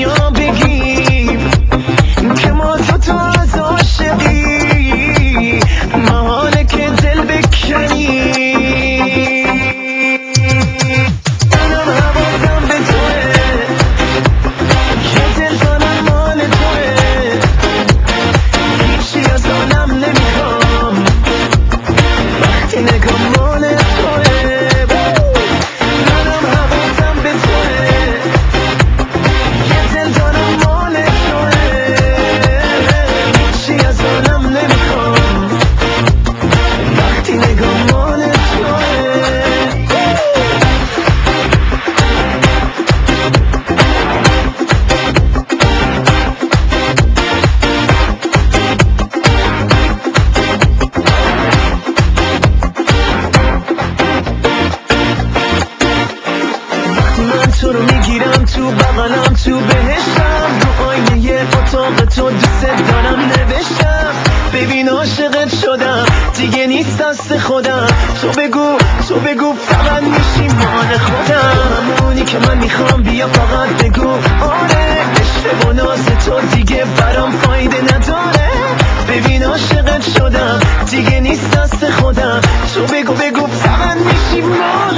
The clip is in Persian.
دنیا بگیم که ما تو از عاشقی، محاله که دل بکنی. منم حواسم به توه، یه تلفنم مال توه، هیچی از حالم نمیخوام وقتی نگاه مال توه. منم حواسم به توه، یه تلفنم مال توه، هیچی از حالم نمیخوام وقتی نگاه مال توه. من تو رو میگیرم تو بغلم تو بهشتم، رو آینه اتاق تو دوست دارم نوشتم. ببین عاشقت شدم دیگه نیست دست خودم، تو بگو فقط میشی مال خودم. همونی که من میخوام بیا فقط بگو آره، عشق و ناز تو دیگه برام فایده نداره. ببین عاشقت شدم دیگه نیست دست خودم، تو بگو فقط میشی مال